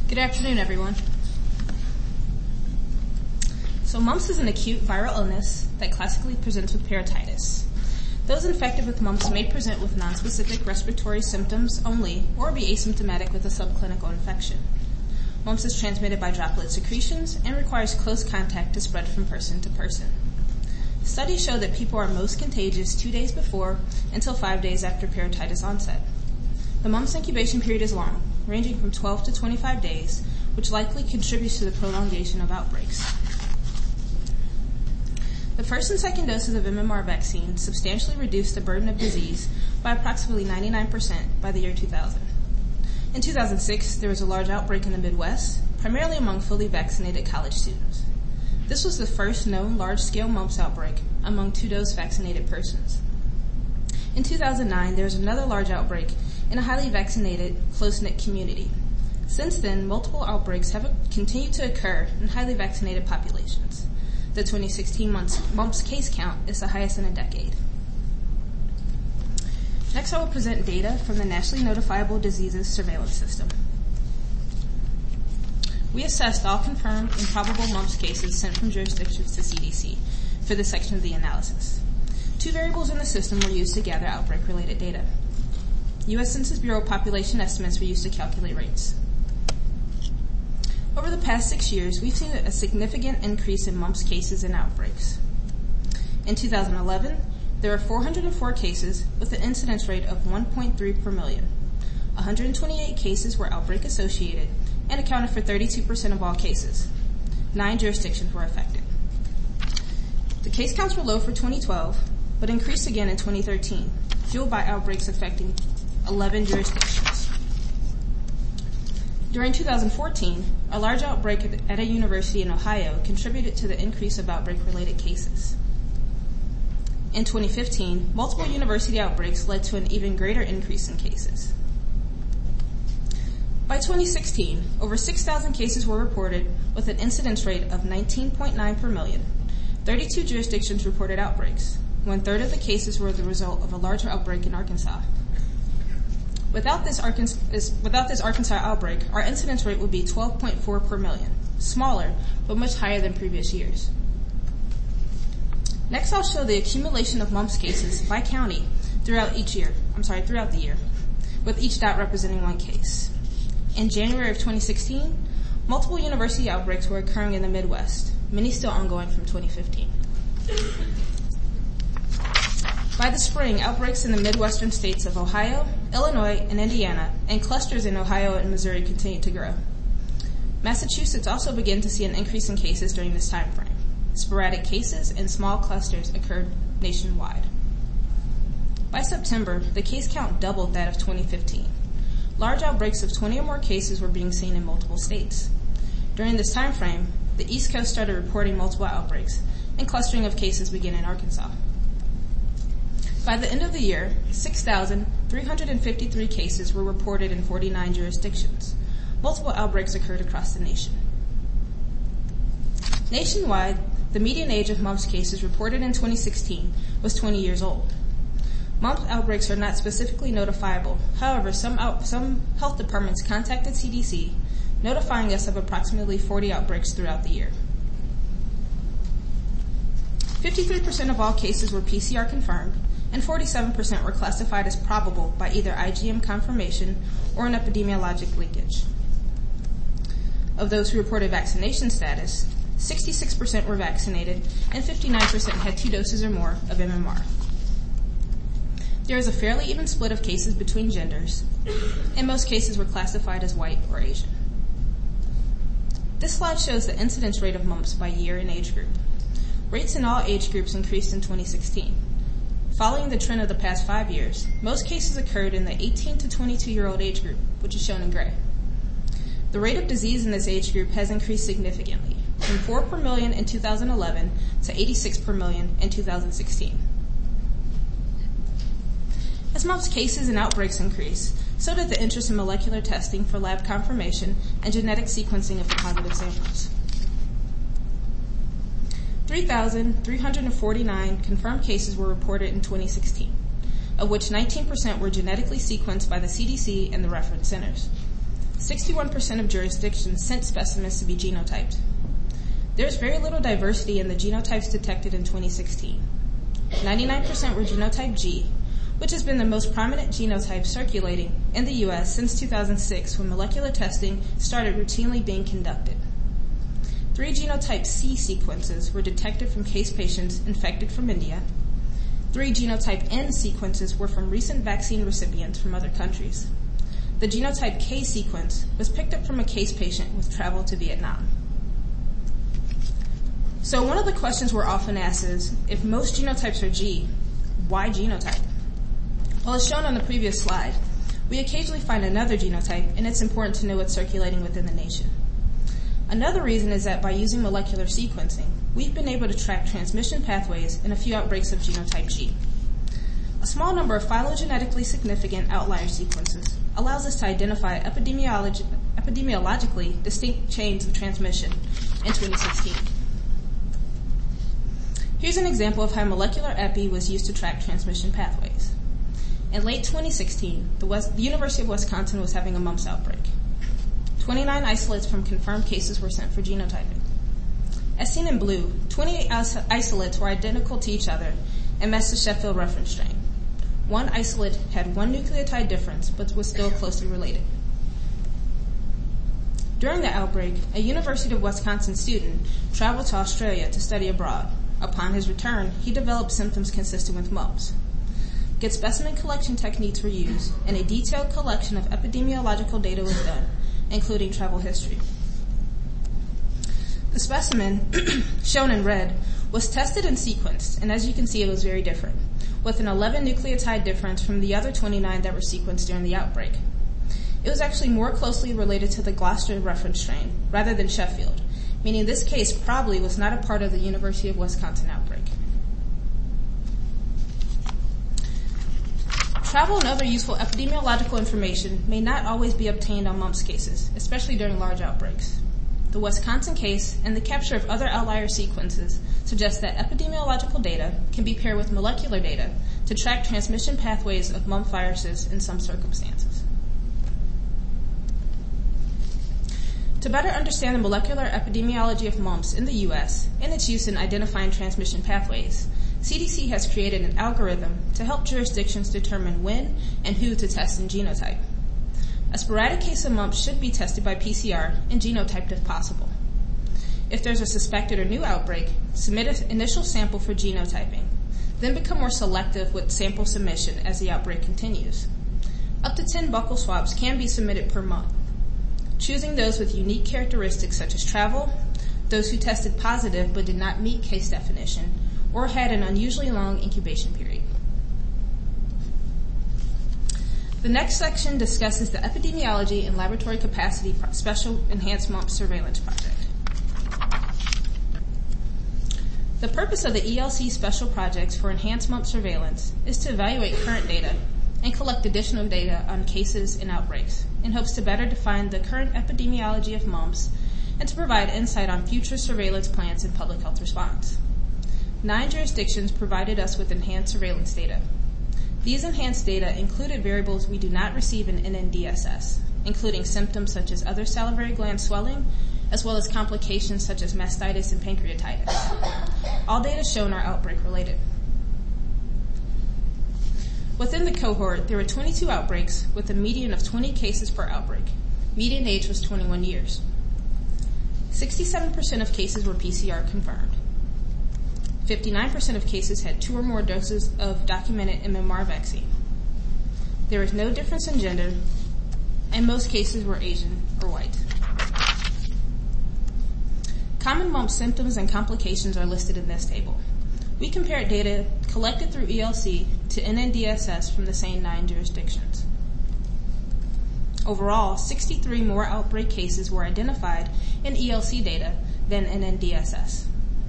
Good afternoon, everyone. So mumps is an acute viral illness that classically presents with parotitis. Those infected with mumps may present with nonspecific respiratory symptoms only or be asymptomatic with a subclinical infection. Mumps is transmitted by droplet secretions and requires close contact to spread from person to person. Studies show that people are most contagious 2 days before until 5 days after parotitis onset. The mumps incubation period is long, ranging from 12 to 25 days, which likely contributes to the prolongation of outbreaks. The first and second doses of MMR vaccine substantially reduced the burden of disease by approximately 99% by the year 2000. In 2006, there was a large outbreak in the Midwest, primarily among fully vaccinated college students. This was the first known large-scale mumps outbreak among 2-dose vaccinated persons. In 2009, there was another large outbreak in a highly vaccinated, close-knit community. Since then, multiple outbreaks have continued to occur in highly vaccinated populations. The 2016 mumps case count is the highest in a decade. Next, I will present data from the Nationally Notifiable Diseases Surveillance System. We assessed all confirmed and probable mumps cases sent from jurisdictions to CDC for this section of the analysis. 2 variables in the system were used to gather outbreak-related data. U.S. Census Bureau population estimates were used to calculate rates. Over the past 6 years, we've seen a significant increase in mumps cases and outbreaks. In 2011, there were 404 cases with an incidence rate of 1.3 per million. 128 cases were outbreak-associated and accounted for 32% of all cases. 9 jurisdictions were affected. The case counts were low for 2012, but increased again in 2013, fueled by outbreaks affecting 11 jurisdictions. During 2014, a large outbreak at a university in Ohio contributed to the increase of outbreak-related cases. In 2015, multiple university outbreaks led to an even greater increase in cases. By 2016, over 6,000 cases were reported with an incidence rate of 19.9 per million. 32 jurisdictions reported outbreaks. 1/3 of the cases were the result of a larger outbreak in Arkansas. Without this Arkansas outbreak, our incidence rate would be 12.4 per million, smaller but much higher than previous years. Next, I'll show the accumulation of mumps cases by county throughout the year, with each dot representing 1 case. In January of 2016, multiple university outbreaks were occurring in the Midwest, many still ongoing from 2015. By the spring, outbreaks in the Midwestern states of Ohio, Illinois, and Indiana, and clusters in Ohio and Missouri continued to grow. Massachusetts also began to see an increase in cases during this time frame. Sporadic cases and small clusters occurred nationwide. By September, the case count doubled that of 2015. Large outbreaks of 20 or more cases were being seen in multiple states. During this time frame, the East Coast started reporting multiple outbreaks, and clustering of cases began in Arkansas. By the end of the year, 6,353 cases were reported in 49 jurisdictions. Multiple outbreaks occurred across the nation. Nationwide, the median age of mumps cases reported in 2016 was 20 years old. Mumps outbreaks are not specifically notifiable. However, some health departments contacted CDC, notifying us of approximately 40 outbreaks throughout the year. 53% of all cases were PCR confirmed, and 47% were classified as probable by either IgM confirmation or an epidemiologic linkage. Of those who reported vaccination status, 66% were vaccinated and 59% had 2 doses or more of MMR. There is a fairly even split of cases between genders, and most cases were classified as white or Asian. This slide shows the incidence rate of mumps by year and age group. Rates in all age groups increased in 2016. Following the trend of the past 5 years, most cases occurred in the 18 to 22-year-old age group, which is shown in gray. The rate of disease in this age group has increased significantly, from 4 per million in 2011 to 86 per million in 2016. As mumps cases and outbreaks increase, so did the interest in molecular testing for lab confirmation and genetic sequencing of the positive samples. 3,349 confirmed cases were reported in 2016, of which 19% were genetically sequenced by the CDC and the reference centers. 61% of jurisdictions sent specimens to be genotyped. There's very little diversity in the genotypes detected in 2016. 99% were genotype G, which has been the most prominent genotype circulating in the U.S. since 2006 when molecular testing started routinely being conducted. 3 genotype C sequences were detected from case patients infected from India. 3 genotype N sequences were from recent vaccine recipients from other countries. The genotype K sequence was picked up from a case patient with travel to Vietnam. So one of the questions we're often asked is, if most genotypes are G, why genotype? Well, as shown on the previous slide, we occasionally find another genotype, and it's important to know what's circulating within the nation. Another reason is that by using molecular sequencing, we've been able to track transmission pathways in a few outbreaks of genotype G. A small number of phylogenetically significant outlier sequences allows us to identify epidemiologically distinct chains of transmission in 2016. Here's an example of how molecular epi was used to track transmission pathways. In late 2016, the University of Wisconsin was having a mumps outbreak. 29 isolates from confirmed cases were sent for genotyping. As seen in blue, 28 isolates were identical to each other and matched the Sheffield reference strain. One isolate had 1 nucleotide difference but was still closely related. During the outbreak, a University of Wisconsin student traveled to Australia to study abroad. Upon his return, he developed symptoms consistent with mumps. Good specimen collection techniques were used, and a detailed collection of epidemiological data was done, including travel history. The specimen, shown in red, was tested and sequenced, and as you can see, it was very different, with an 11 nucleotide difference from the other 29 that were sequenced during the outbreak. It was actually more closely related to the Gloucester reference strain, rather than Sheffield, meaning this case probably was not a part of the University of Wisconsin outbreak. Travel and other useful epidemiological information may not always be obtained on mumps cases, especially during large outbreaks. The Wisconsin case and the capture of other outlier sequences suggest that epidemiological data can be paired with molecular data to track transmission pathways of mumps viruses in some circumstances. To better understand the molecular epidemiology of mumps in the U.S. and its use in identifying transmission pathways, CDC has created an algorithm to help jurisdictions determine when and who to test and genotype. A sporadic case of mumps should be tested by PCR and genotyped if possible. If there's a suspected or new outbreak, submit an initial sample for genotyping, then become more selective with sample submission as the outbreak continues. Up to 10 buccal swabs can be submitted per month, choosing those with unique characteristics such as travel, those who tested positive but did not meet case definition, or had an unusually long incubation period. The next section discusses the Epidemiology and Laboratory Capacity Special Enhanced Mumps Surveillance Project. The purpose of the ELC special projects for enhanced mumps surveillance is to evaluate current data and collect additional data on cases and outbreaks in hopes to better define the current epidemiology of mumps and to provide insight on future surveillance plans and public health response. 9 jurisdictions provided us with enhanced surveillance data. These enhanced data included variables we do not receive in NNDSS, including symptoms such as other salivary gland swelling, as well as complications such as mastitis and pancreatitis. All data shown are outbreak related. Within the cohort, there were 22 outbreaks with a median of 20 cases per outbreak. Median age was 21 years. 67% of cases were PCR confirmed. 59% of cases had 2 or more doses of documented MMR vaccine. There was no difference in gender, and most cases were Asian or white. Common mumps symptoms and complications are listed in this table. We compared data collected through ELC to NNDSS from the same 9 jurisdictions. Overall, 63 more outbreak cases were identified in ELC data than NNDSS.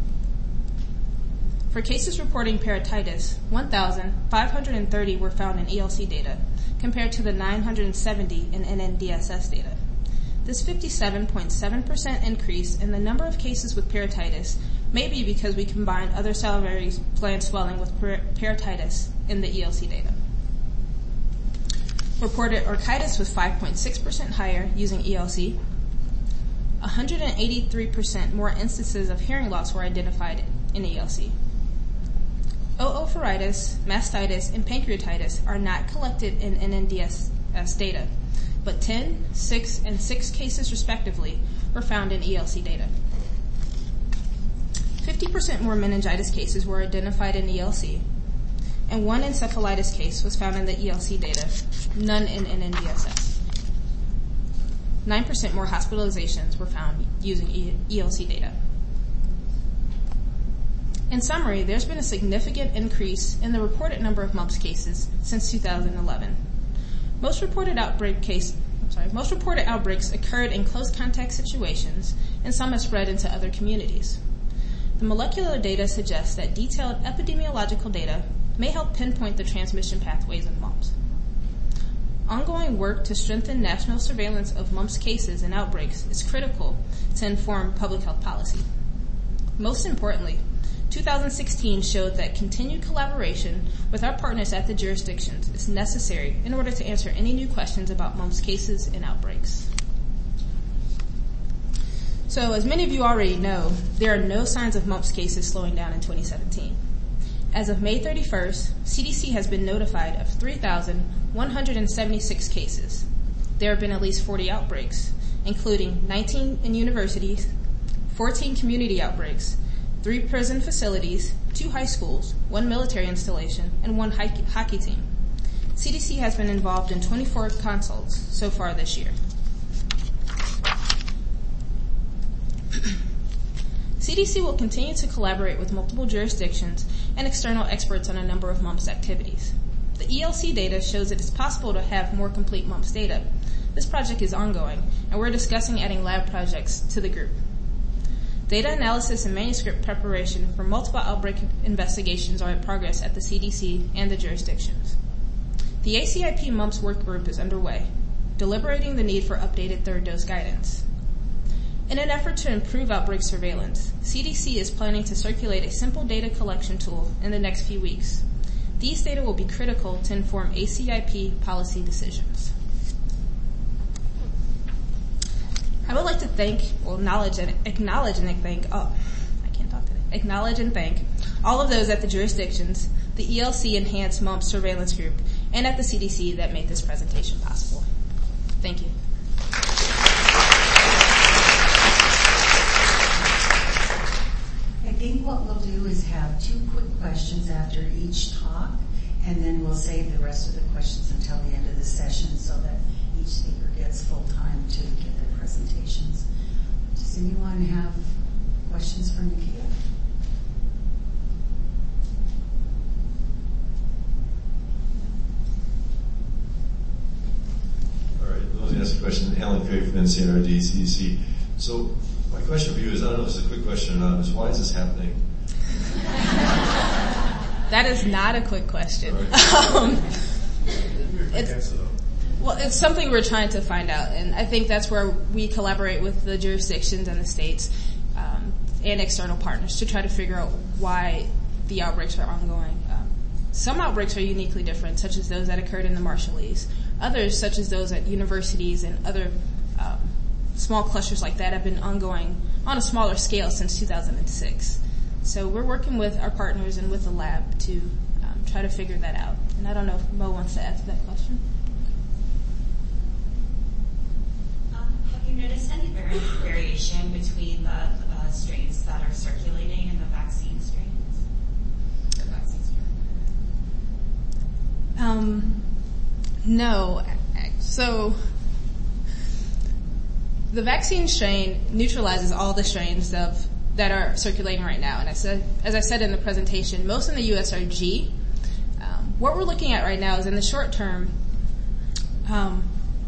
For cases reporting perititis, 1,530 were found in ELC data, compared to the 970 in NNDSS data. This 57.7% increase in the number of cases with perititis may be because we combined other salivary gland swelling with perititis in the ELC data. reported orchitis was 5.6% higher using ELC. 183% more instances of hearing loss were identified in ELC. Oophoritis, mastitis, and pancreatitis are not collected in NNDS data, but 10, 6, and 6 cases respectively were found in ELC data. 50% more meningitis cases were identified in ELC, and 1 encephalitis case was found in the ELC data, none in NNDSS. 9% more hospitalizations were found using ELC data. In summary, there's been a significant increase in the reported number of mumps cases since 2011. Most reported outbreaks occurred in close contact situations, and some have spread into other communities. The molecular data suggests that detailed epidemiological data may help pinpoint the transmission pathways of mumps. Ongoing work to strengthen national surveillance of mumps cases and outbreaks is critical to inform public health policy. Most importantly, 2016 showed that continued collaboration with our partners at the jurisdictions is necessary in order to answer any new questions about mumps cases and outbreaks. So, as many of you already know, there are no signs of mumps cases slowing down in 2017. As of May 31st, CDC has been notified of 3,176 cases. There have been at least 40 outbreaks, including 19 in universities, 14 community outbreaks, 3 prison facilities, 2 high schools, 1 military installation, and 1 hockey team. CDC has been involved in 24 consults so far this year. CDC will continue to collaborate with multiple jurisdictions and external experts on a number of mumps activities. The ELC data shows it is possible to have more complete mumps data. This project is ongoing, and we're discussing adding lab projects to the group. Data analysis and manuscript preparation for multiple outbreak investigations are in progress at the CDC and the jurisdictions. The ACIP mumps work group is underway, deliberating the need for updated third dose guidance. In an effort to improve outbreak surveillance, CDC is planning to circulate a simple data collection tool in the next few weeks. These data will be critical to inform ACIP policy decisions. I would like to acknowledge and thank all of those at the jurisdictions, the ELC Enhanced Mumps Surveillance Group, and at the CDC that made this presentation possible. Thank you. I think what we'll do is have 2 quick questions after each talk, and then we'll save the rest of the questions until the end of the session so that each speaker gets full time to give their presentations. Does anyone have questions for Nikita? All right, let me ask a question. Alan Perry from NCRD, CDC. So my question for you is, I don't know if it's a quick question or not, is why is this happening? That is not a quick question. It's something we're trying to find out, and I think that's where we collaborate with the jurisdictions and the states and external partners to try to figure out why the outbreaks are ongoing. Some outbreaks are uniquely different, such as those that occurred in the Marshallese. Others, such as those at universities and other small clusters like that, have been ongoing on a smaller scale since 2006. So we're working with our partners and with the lab to try to figure that out. And I don't know if Mo wants to add to that question. Have you noticed any variation between the strains that are circulating and the vaccine strains? No. So the vaccine strain neutralizes all the strains that are circulating right now. And as I said in the presentation, most in the U.S. are G. What we're looking at right now is in the short term. I'm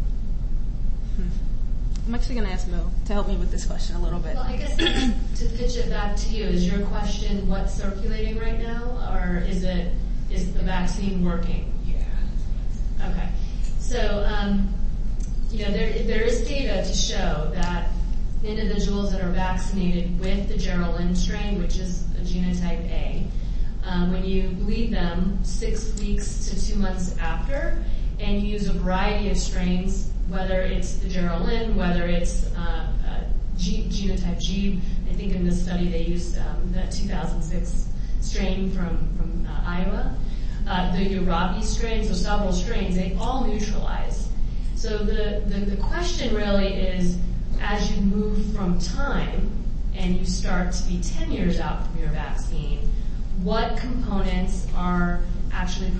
actually going to ask Mo to help me with this question a little bit. Well, I guess to pitch it back to you, is your question what's circulating right now, or is the vaccine working? Yeah. Okay. So, there is data to show that individuals that are vaccinated with the Gerald Lynn strain, which is a genotype A, when you bleed them 6 weeks to 2 months after, and you use a variety of strains, whether it's the Gerald Lynn, whether it's genotype G. I think in this study they used the 2006 strain from Iowa. The Urabi strain, so several strains, they all neutralize. So the question really is, as you move from time and you start to be 10 years out from your vaccine, what components are actually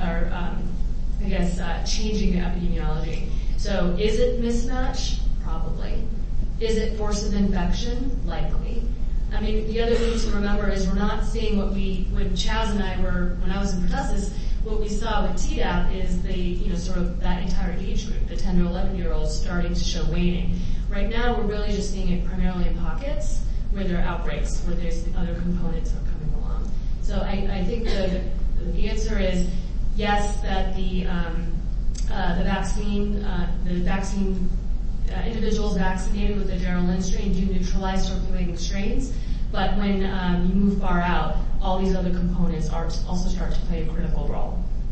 changing the epidemiology? So is it mismatch? Probably. Is it force of infection? Likely. I mean, the other thing to remember is we're not seeing when Chaz and I when I was in pertussis, what we saw with Tdap is sort of that entire age group, the 10 to 11-year-olds starting to show waning. Right now, we're really just seeing it primarily in pockets where there are outbreaks, where there's other components are coming along. So I think the answer is yes, that the vaccine individuals vaccinated with the Gerald Lynn strain do neutralize circulating strains, but when you move far out, all these other components also start to play a critical role.